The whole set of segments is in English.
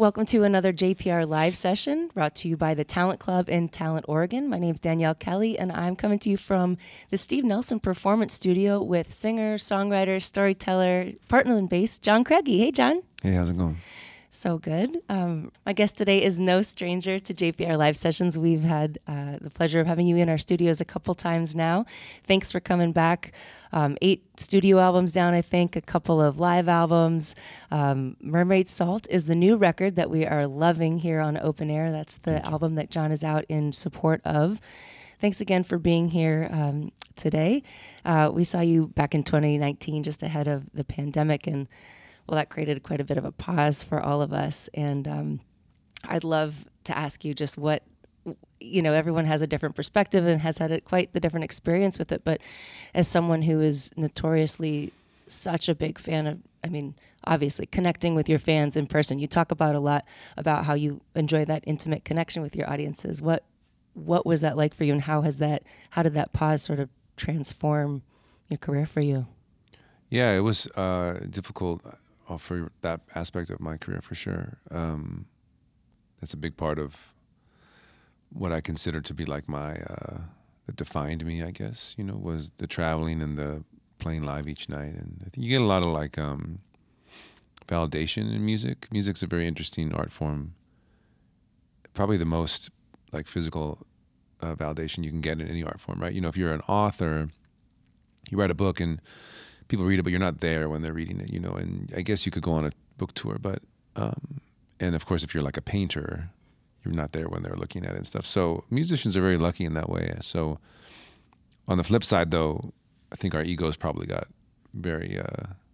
Welcome to another JPR live session brought to you by the Talent Club in Talent, Oregon. My name is Danielle Kelly, and I'm coming to you from the Steve Nelson Performance Studio with singer, songwriter, storyteller, Portland-based John Craigie. Hey, John. Hey, how's it going? So good. My guest today is no stranger to JPR live sessions. We've had the pleasure of having you in our studios a couple times now. Thanks for coming back. 8 studio albums down, I think, a couple of live albums. Mermaid Salt is the new record that we are loving here on Open Air. That's the album that John is out in support of. Thanks again for being here today. We saw you back in 2019, just ahead of the pandemic, and well, that created quite a bit of a pause for all of us. And I'd love to ask you just what, everyone has a different perspective and has had quite the different experience with it. But as someone who is notoriously such a big fan of, obviously connecting with your fans in person, you talk about a lot about how you enjoy that intimate connection with your audiences. What was that like for you, and how did that pause sort of transform your career for you? Yeah, it was difficult for that aspect of my career, for sure. That's a big part of what I consider to be like that defined me, I guess, was the traveling and the playing live each night. And I think you get a lot of validation in music. Music's a very interesting art form. Probably the most physical validation you can get in any art form, right? If you're an author, you write a book and people read it, but you're not there when they're reading it, and I guess you could go on a book tour, but, and of course, if you're like a painter, you're not there when they're looking at it and stuff. So musicians are very lucky in that way. So on the flip side, though, I think our egos probably got very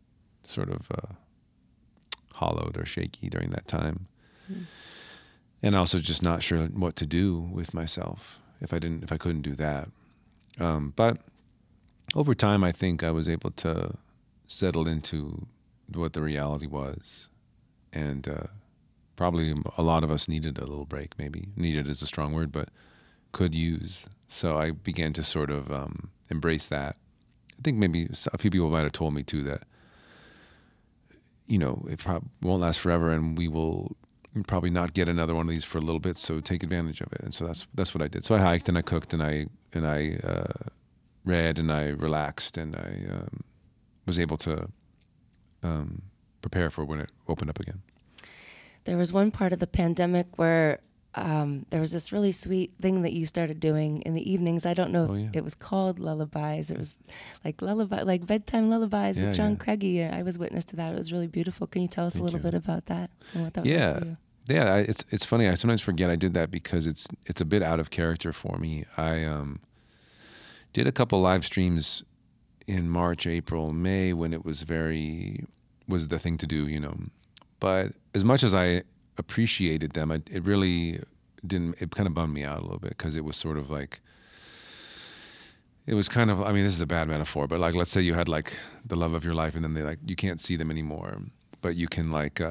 hollowed or shaky during that time. Mm. And also just not sure what to do with myself if I couldn't do that. But over time, I think I was able to settle into what the reality was. And probably a lot of us needed a little break, maybe. Needed is a strong word, but could use. So I began to sort of embrace that. I think maybe a few people might have told me, too, that, it probably won't last forever, and we will probably not get another one of these for a little bit, so take advantage of it. And so that's what I did. So I hiked and I cooked and I read and I relaxed, and I was able to prepare for when it opened up again. There was one part of the pandemic where there was this really sweet thing that you started doing in the evenings. I don't know if it was called Lullabies. It was like bedtime lullabies with John Craigie. I was witness to that. It was really beautiful. Can you tell us a little bit about that and what that was like for you? Yeah, it's funny. I sometimes forget I did that because it's a bit out of character for me. I did a couple live streams in March, April, May when it was was the thing to do, But as much as I appreciated them, it really didn't. It kind of bummed me out a little bit because it was sort of like, it was kind of. This is a bad metaphor, but let's say you had the love of your life, and then you can't see them anymore, but you can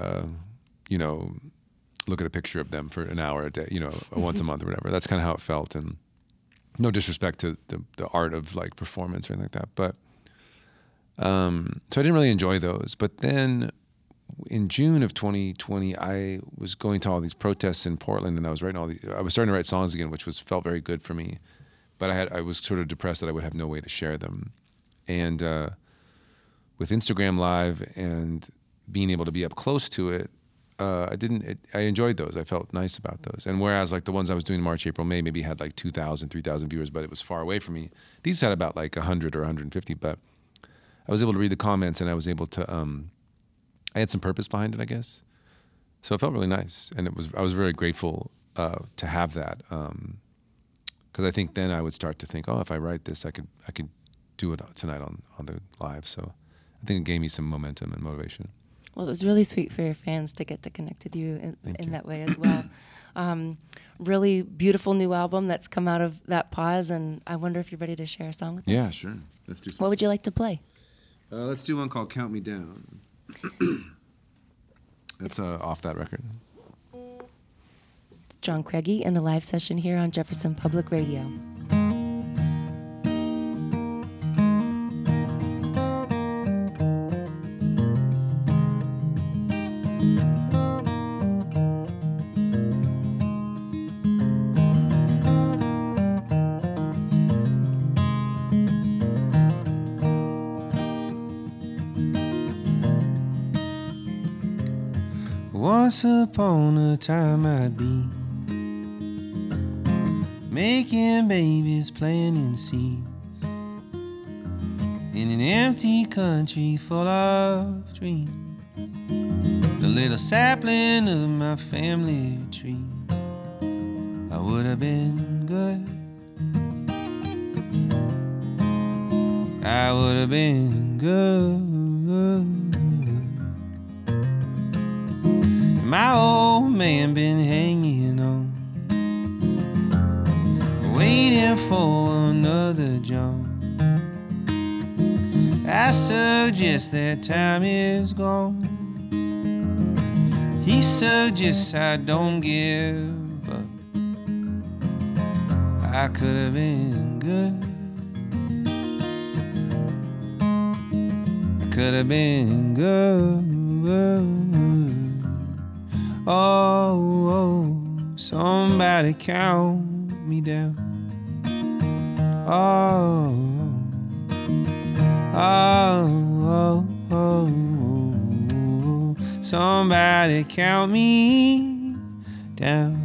look at a picture of them for an hour a day, once a month or whatever. That's kind of how it felt, and no disrespect to the art of performance or anything like that, but so I didn't really enjoy those. But then in June of 2020, I was going to all these protests in Portland, and I was starting to write songs again, which felt very good for me. But I was sort of depressed that I would have no way to share them. And with Instagram Live and being able to be up close to it, I enjoyed those. I felt nice about those. And whereas the ones I was doing in March, April, May maybe had 2,000, 3,000 viewers, but it was far away from me. These had about 100 or 150, but I was able to read the comments, and I was able to, I had some purpose behind it, I guess. So it felt really nice. And I was very grateful to have that. Because I think then I would start to think, if I write this, I could do it tonight on the live. So I think it gave me some momentum and motivation. Well, it was really sweet for your fans to get to connect with you in that way as well. Really beautiful new album that's come out of that pause, and I wonder if you're ready to share a song with us. Yeah, sure. Let's do something. What would you like to play? Let's do one called Count Me Down. That's off that record. It's John Craigie in a live session here on Jefferson Public Radio. Once upon a time I'd be making babies, planting seeds in an empty country full of dreams. The little sapling of my family tree, I would have been good. I would have been good. My old man been hanging on, waiting for another John. I suggest that time is gone. He suggests I don't give up. I could have been good. I could have been good. Oh, somebody count me down. Somebody count me down.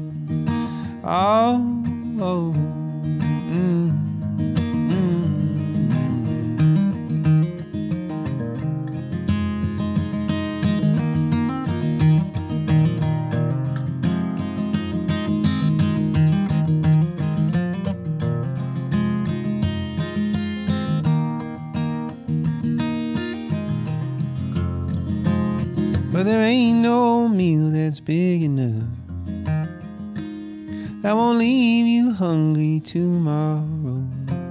But there ain't no meal that's big enough that won't leave you hungry tomorrow.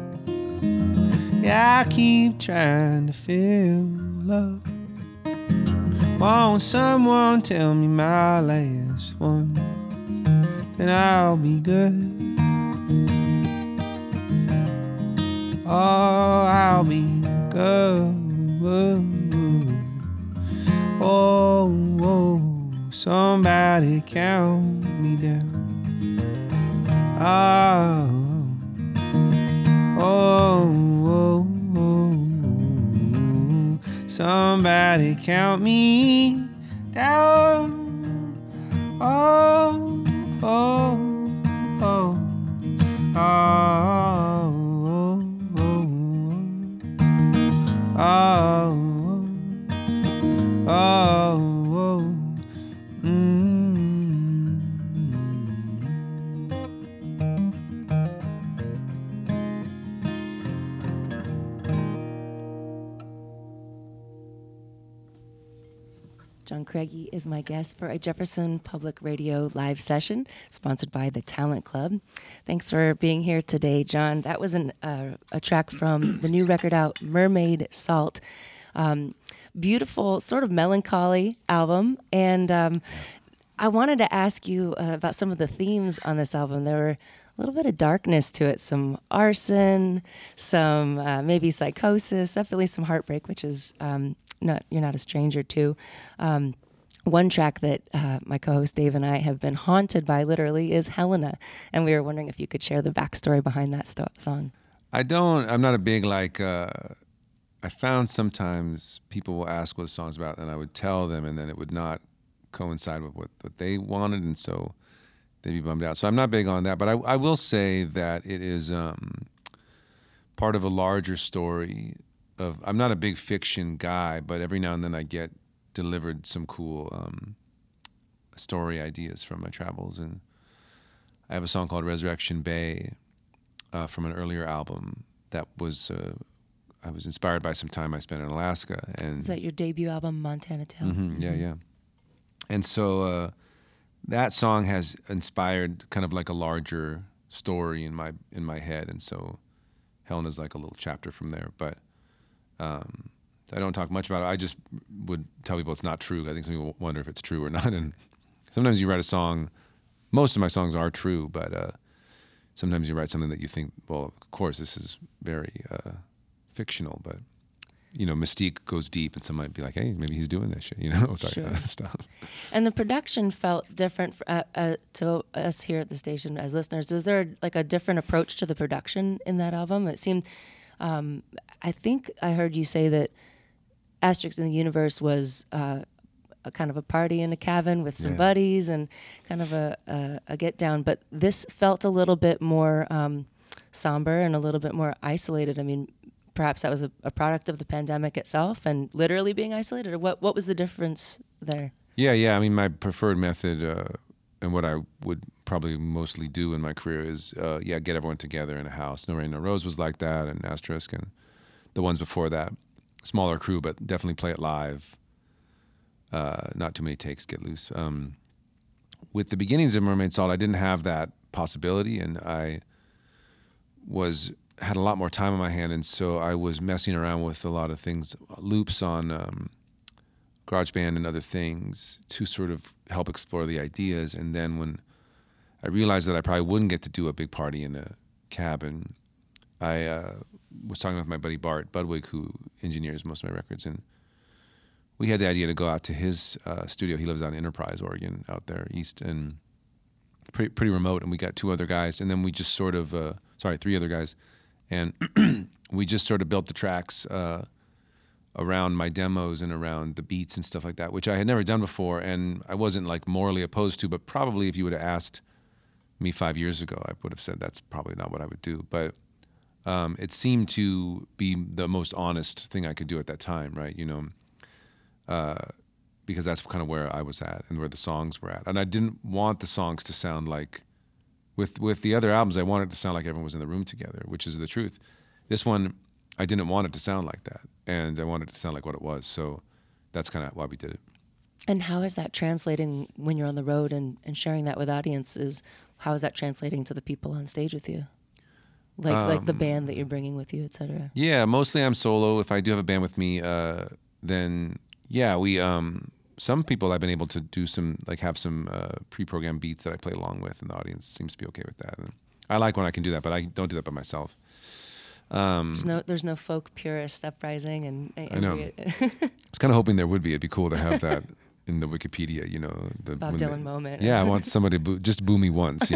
Yeah, I keep trying to fill up. Won't someone tell me my last one? Then I'll be good. Oh, I'll be good. Oh, somebody count me down. Somebody count me down. John Craigie is my guest for a Jefferson Public Radio live session sponsored by the Talent Club. Thanks for being here today, John. That was a track from the new record out, Mermaid Salt. Beautiful, sort of melancholy album. And I wanted to ask you about some of the themes on this album. There were a little bit of darkness to it, some arson, some maybe psychosis, definitely some heartbreak, which is you're not a stranger to. One track that my co-host Dave and I have been haunted by literally is Helena, and we were wondering if you could share the backstory behind that song. I'm not a big I found sometimes people will ask what the song's about, and I would tell them, and then it would not coincide with what they wanted, and so they'd be bummed out. So I'm not big on that, but I will say that it is part of a larger story. I'm not a big fiction guy, but every now and then I get delivered some cool story ideas from my travels, and I have a song called Resurrection Bay from an earlier album that was I was inspired by some time I spent in Alaska. And is that your debut album, Montana Tale? Mm-hmm, yeah. And so that song has inspired kind of like a larger story in my head, and so Helena's like a little chapter from there, but I don't talk much about it. I just would tell people it's not true. I think some people wonder if it's true or not. And sometimes you write a song, most of my songs are true, but sometimes you write something that you think, well, of course, this is very fictional, but, mystique goes deep, and some might be like, hey, maybe he's doing this shit, Sure. Stuff. And the production felt different to us here at the station as listeners. Was there like a different approach to the production in that album? It seemed... I think I heard you say that Asterisks in the Universe was a kind of a party in a cabin with some Yeah. buddies and kind of a get down. But this felt a little bit more somber and a little bit more isolated. I mean, perhaps that was a product of the pandemic itself and literally being isolated, or what was the difference there? Yeah. I mean, my preferred method and what I would probably mostly do in my career is, get everyone together in a house. No Rain, No Rose was like that, and Asterisk, and the ones before that. Smaller crew, but definitely play it live. Not too many takes, get loose. With the beginnings of Mermaid Salt, I didn't have that possibility, and I had a lot more time on my hand, and so I was messing around with a lot of things, loops on GarageBand and other things to sort of help explore the ideas. And then when I realized that I probably wouldn't get to do a big party in a cabin, I was talking with my buddy Bart Budwig, who engineers most of my records, and we had the idea to go out to his studio. He lives out in Enterprise, Oregon, out there east, and pretty remote. And we got 2 other guys, and then we just sort of 3 other guys, and we just sort of built the tracks around my demos and around the beats and stuff like that, which I had never done before, and I wasn't like morally opposed to. But probably if you would have asked me 5 years ago, I would have said that's probably not what I would do. But it seemed to be the most honest thing I could do at that time, right? Because that's kind of where I was at and where the songs were at. And I didn't want the songs to sound like, with the other albums, I wanted it to sound like everyone was in the room together, which is the truth. This one, I didn't want it to sound like that, and I wanted it to sound like what it was. So that's kind of why we did it. And how is that translating when you're on the road and sharing that with audiences? How is that translating to the people on stage with you? Like the band that you're bringing with you, et cetera? Yeah, mostly I'm solo. If I do have a band with me, then we some people I've been able to do have some pre-programmed beats that I play along with, and the audience seems to be okay with that. And I like when I can do that, but I don't do that by myself. There's no folk purist uprising, and I know. I was kind of hoping there would be. It'd be cool to have that in the Wikipedia, the Bob Dylan moment. Yeah, I want somebody to just boo me once,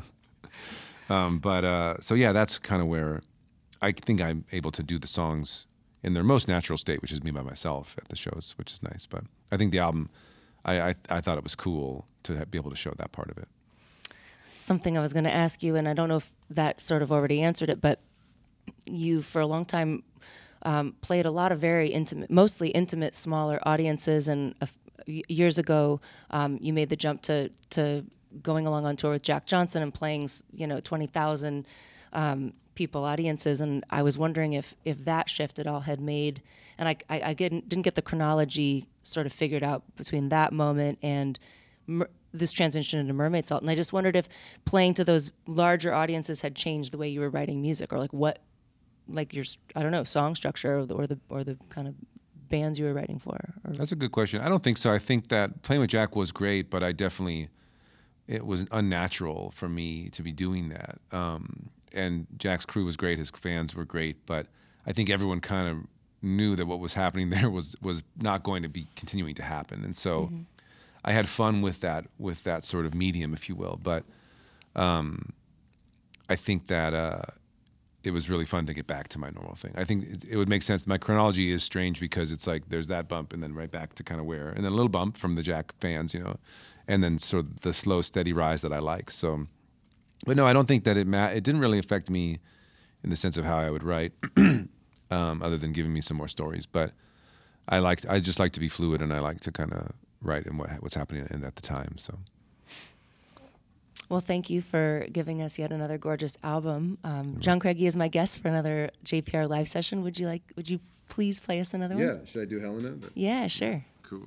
So that's kind of where I think I'm able to do the songs in their most natural state, which is me by myself at the shows, which is nice. But I think the album, I thought it was cool to be able to show that part of it. Something I was going to ask you, and I don't know if that sort of already answered it, but you, for a long time, played a lot of very intimate, mostly intimate, smaller audiences. And years ago, you made the jump to going along on tour with Jack Johnson and playing, 20,000 people audiences. And I was wondering if that shift at all had made, and I didn't get the chronology sort of figured out between that moment and this transition into Mermaid Salt. And I just wondered if playing to those larger audiences had changed the way you were writing music, or your song structure or the kind of bands you were writing for. That's a good question. I don't think so. I think that playing with Jack was great, but it was unnatural for me to be doing that. And Jack's crew was great, his fans were great, but I think everyone kind of knew that what was happening there was not going to be continuing to happen. And so I had fun with that sort of medium, if you will. But I think that it was really fun to get back to my normal thing. I think it would make sense. My chronology is strange because it's like there's that bump and then right back to kind of where, and then a little bump from the Jack fans, and then sort of the slow, steady rise that I like. So, but no, I don't think that it didn't really affect me in the sense of how I would write, other than giving me some more stories. But I just like to be fluid, and I like to kind of write in what's happening at the time. So. Well, thank you for giving us yet another gorgeous album. John Craigie is my guest for another JPR live session. Would you please play us another one? Yeah, should I do Helena? Yeah, sure. Cool.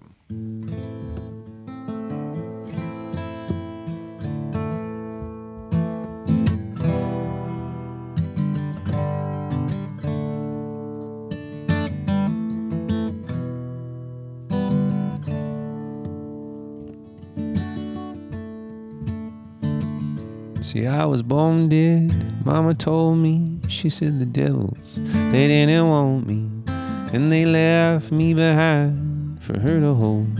See, I was born dead, Mama told me. She said the devils, they didn't want me, and they left me behind for her to hold.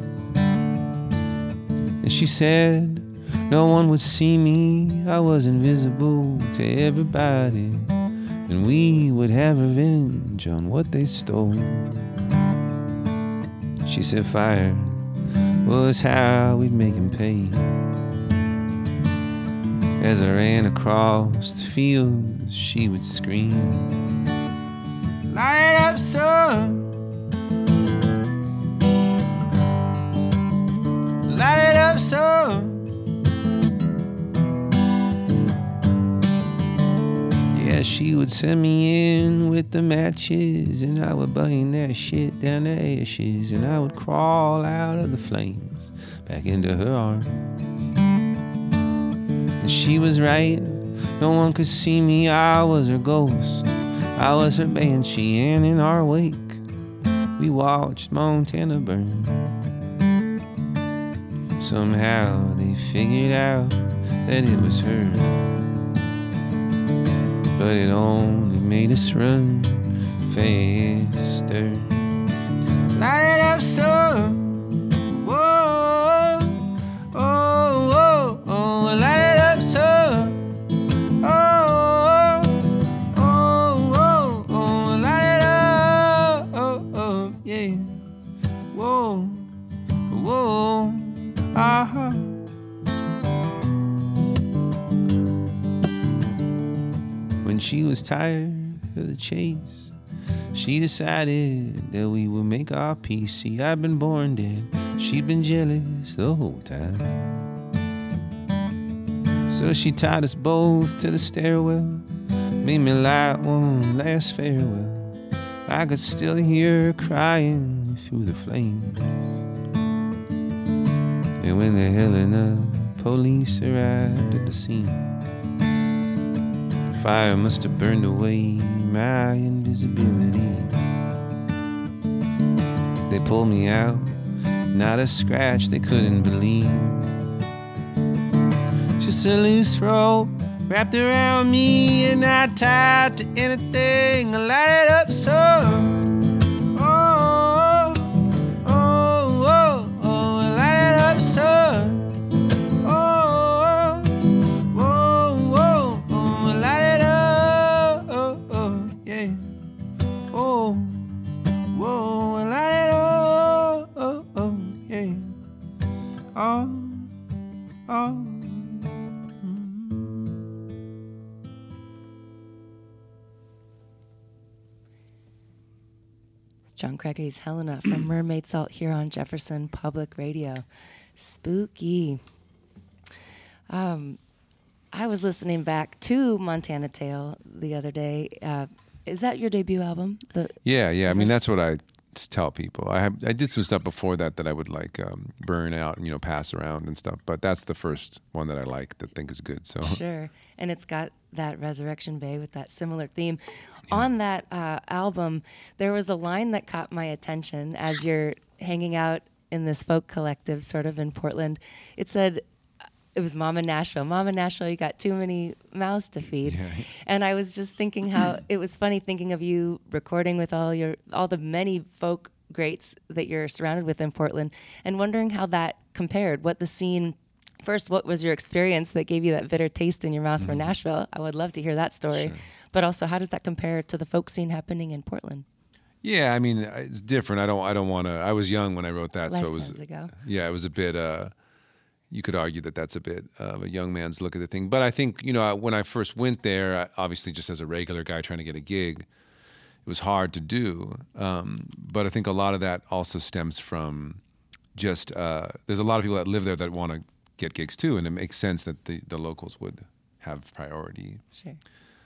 And she said no one would see me, I was invisible to everybody, and we would have revenge on what they stole. She said fire was how we'd make him pay. As I ran across the fields, she would scream, "Light it up, son! Light it up, son!" Yeah, she would send me in with the matches, and I would burn that shit down to ashes, and I would crawl out of the flames back into her arms. And she was right, no one could see me, I was her ghost, I was her banshee, and in our wake we watched Montana burn. Somehow they figured out that it was her, but it only made us run faster. Light it up, son! Whoa, oh, oh, oh, light it up, son! Oh, oh, oh, oh, light it up, oh, oh, yeah. Whoa, whoa, uh-huh. When she was tired of the chase, she decided that we would make our peace. See, I'd been born dead, she'd been jealous the whole time. So she tied us both to the stairwell, made me light one last farewell. I could still hear her crying through the flames. And when the Helena police arrived at the scene, fire must have burned away my invisibility. They pulled me out, not a scratch they couldn't believe. Just a loose rope wrapped around me, and I tied to anything. I light it up, so. John Gregory's Helena from Mermaid Salt here on Jefferson Public Radio. Spooky. I was listening back to Montana Tale the other day. Is that your debut album? Yeah. I mean, that's what I tell people. I did some stuff before that I would like burn out and pass around and stuff. But that's the first one that I like, that I think is good. So sure, and it's got that Resurrection Bay with that similar theme. Yeah. On that album, there was a line that caught my attention as you're hanging out in this folk collective, sort of in Portland. It said, it was Mama Nashville. Mama Nashville, you got too many mouths to feed. Yeah. And I was just thinking how it was funny thinking of you recording with all the many folk greats that you're surrounded with in Portland, and wondering how that compared, what the scene. First, what was your experience that gave you that bitter taste in your mouth for Nashville? I would love to hear that story. Sure. But also, how does that compare to the folk scene happening in Portland? Yeah, I mean, it's different. I don't want to. I was young when I wrote that, Lifetimes so it was ago. Yeah, it was a bit. You could argue that that's a bit of a young man's look at the thing. But I think when I first went there, obviously just as a regular guy trying to get a gig, it was hard to do. But I think a lot of that also stems from just there's a lot of people that live there that want to get gigs too, and it makes sense that the locals would have priority. Sure.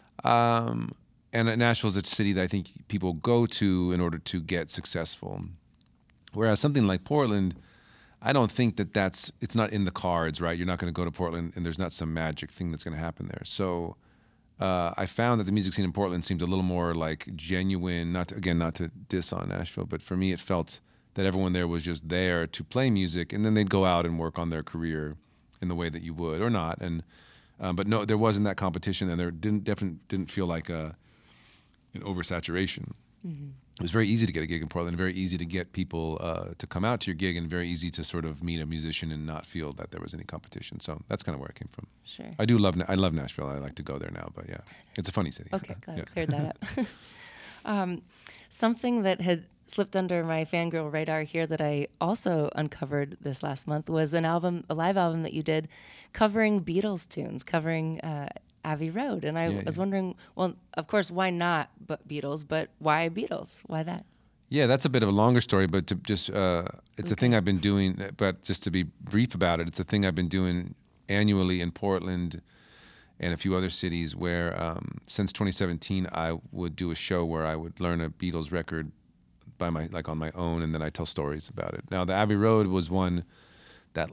And Nashville's a city that I think people go to in order to get successful. Whereas something like Portland, I don't think that it's not in the cards, right? You're not going to go to Portland and there's not some magic thing that's going to happen there. So I found that the music scene in Portland seemed a little more like genuine, not to diss on Nashville, but for me it felt that everyone there was just there to play music, and then they'd go out and work on their career in the way that you would or not. And but no, there wasn't that competition, and there didn't feel like an oversaturation. Mm-hmm. It was very easy to get a gig in Portland, very easy to get people to come out to your gig, and very easy to sort of meet a musician and not feel that there was any competition. So that's kind of where I came from. Sure. I love Nashville. I like to go there now, but yeah, it's a funny city. Okay, glad I cleared that up. Something that had slipped under my fangirl radar here that I also uncovered this last month was a live album that you did covering Beatles tunes, covering Abbey Road. And I was wondering, well, of course, why not Beatles, but why Beatles? Why that? Yeah, that's a bit of a longer story, but to just it's a thing I've been doing. But just to be brief about it, it's a thing I've been doing annually in Portland and a few other cities where since 2017 I would do a show where I would learn a Beatles record on my own, and then I tell stories about it. Now the Abbey Road was one that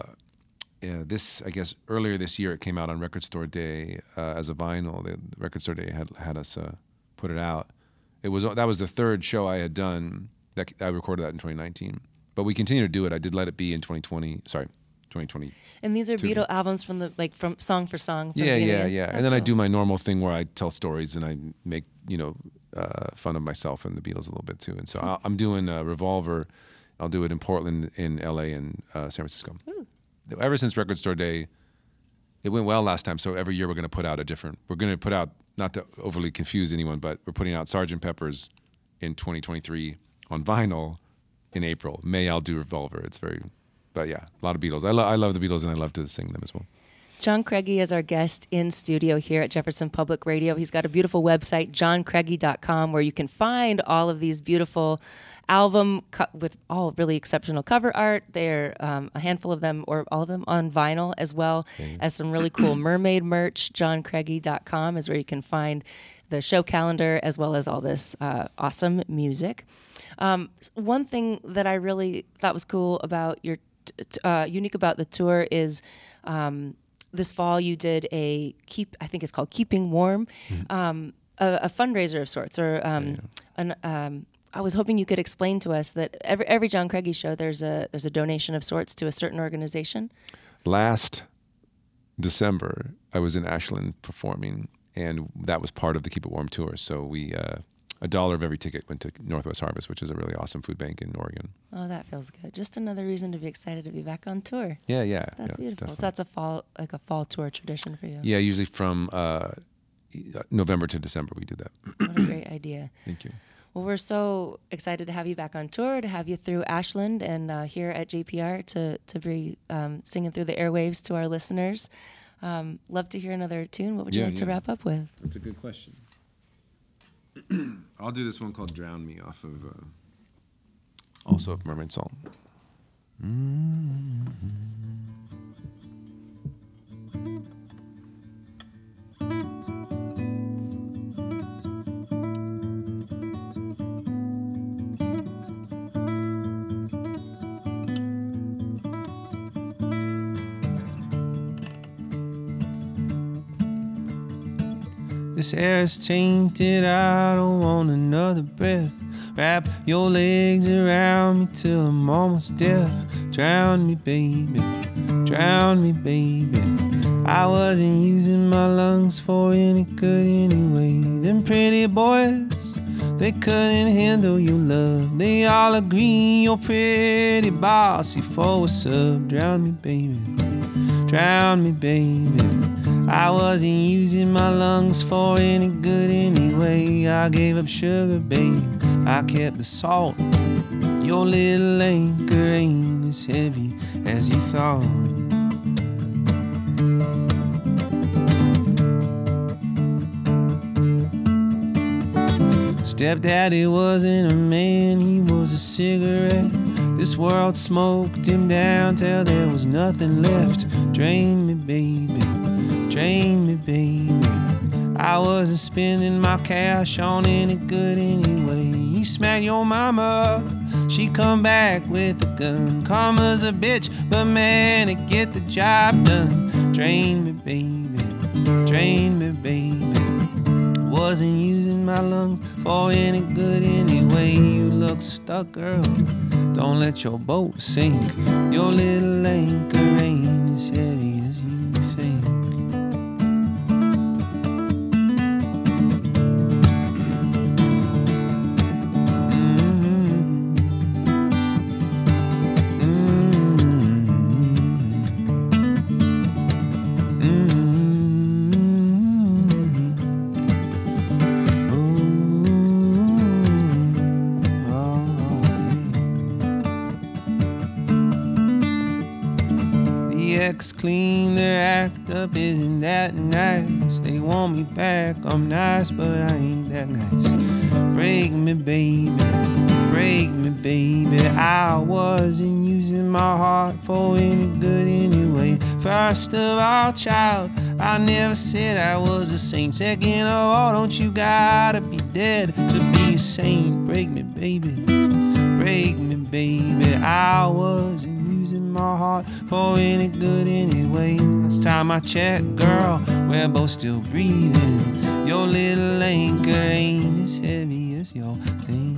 I guess earlier this year it came out on Record Store Day as a vinyl. The Record Store Day had us put it out. That was the third show I had done. That I recorded that in 2019, but we continue to do it. I did Let It Be in 2020. And these are Beatle albums from song for song. Yeah. And then I do my normal thing where I tell stories and I make fun of myself and the Beatles a little bit too. And so I'm doing Revolver. I'll do it in Portland, in LA, and San Francisco. Ooh. Ever since Record Store Day, it went well last time. So every year we're going to put out not to overly confuse anyone, but we're putting out Sgt. Pepper's in 2023 on vinyl in April. May I'll do Revolver. But yeah, a lot of Beatles. I love the Beatles and I love to sing them as well. John Craigie is our guest in studio here at Jefferson Public Radio. He's got a beautiful website, johncraigie.com, where you can find all of these beautiful album with all really exceptional cover art. There are a handful of them, or all of them, on vinyl, as well as some really cool mermaid merch. johncraigie.com is where you can find the show calendar as well as all this awesome music. One thing that I really thought was cool about your unique about the tour is this fall you did I think it's called Keeping Warm, a fundraiser of sorts, or I was hoping you could explain to us that every John Craigie show there's a donation of sorts to a certain organization. Last December, I was in Ashland performing, and that was part of the Keep It Warm tour. So we $1 of every ticket went to Northwest Harvest, which is a really awesome food bank in Oregon. Oh, that feels good. Just another reason to be excited to be back on tour. Yeah. That's beautiful. Definitely. So that's a fall tour tradition for you. Yeah, usually from November to December we do that. What a great idea. Thank you. Well, we're so excited to have you back on tour, to have you through Ashland and here at JPR to be singing through the airwaves to our listeners. Love to hear another tune. What would you like to wrap up with? That's a good question. I'll do this one called Drown Me off of also of Mermaid Song. This air is tainted, I don't want another breath. Wrap your legs around me till I'm almost deaf. Drown me, baby, drown me, baby. I wasn't using my lungs for any good anyway. Them pretty boys, they couldn't handle your love. They all agree you're pretty bossy for what's up. Drown me, baby, drown me, baby. I wasn't using my lungs for any good anyway. I gave up sugar, babe, I kept the salt. Your little anchor ain't as heavy as you thought. Stepdaddy wasn't a man, he was a cigarette. This world smoked him down till there was nothing left. Drain me, baby, drain me, baby. I wasn't spending my cash on any good anyway. You smack your mama, she come back with a gun. Karma's a bitch, but man, it get the job done. Drain me, baby, drain me, baby. Wasn't using my lungs for any good anyway. You look stuck, girl, don't let your boat sink. Your little anchor ain't as heavy as you think. Oh. the ex clean their act up, isn't that nice? They want me back, I'm nice, but I ain't that nice. Break me, baby, break me, baby. I wasn't using my heart for any good anyway. First of all, child, I never said I was a saint. Second of all, don't you gotta be dead to be a saint? Break me, baby, break me, baby. I wasn't using my heart for any good anyway. Last time I checked, girl, we're both still breathing. Your little anchor ain't as heavy as your thinking.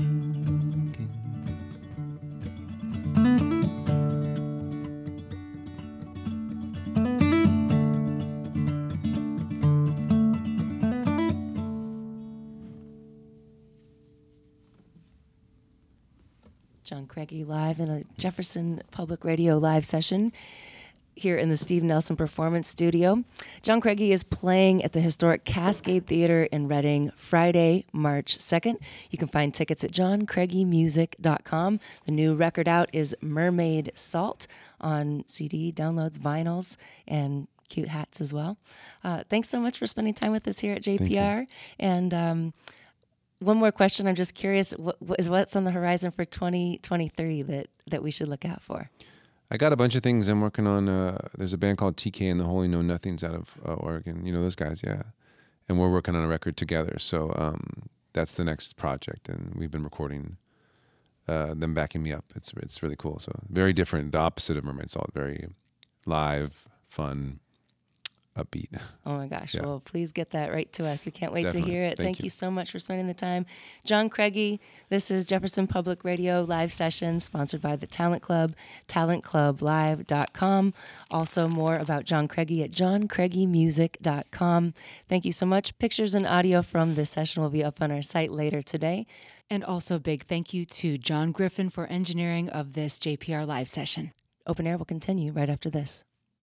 John Craigie live in a Jefferson Public Radio live session here in the Steve Nelson Performance Studio. John Craigie is playing at the historic Cascade Theater in Reading Friday, March 2nd. You can find tickets at johncraigiemusic.com. The new record out is Mermaid Salt on CD, downloads, vinyls, and cute hats as well. Thanks so much for spending time with us here at JPR. And one more question. I'm just curious, what's on the horizon for 2023 that we should look out for? I got a bunch of things I'm working on. There's a band called TK and the Holy Know Nothings out of Oregon. You know those guys, yeah. And we're working on a record together. So that's the next project. And we've been recording them backing me up. It's really cool. So very different, the opposite of Mermaid Salt. Very live, fun, upbeat. Oh my gosh. Yeah. Well, please get that right to us. We can't wait Definitely. To hear it. Thank you so much for spending the time. John Craigie, this is Jefferson Public Radio live sessions sponsored by the Talent Club, talentclublive.com. Also more about John Craigie at johncraigiemusic.com. Thank you so much. Pictures and audio from this session will be up on our site later today. And also big thank you to John Griffin for engineering of this JPR live session. Open Air will continue right after this.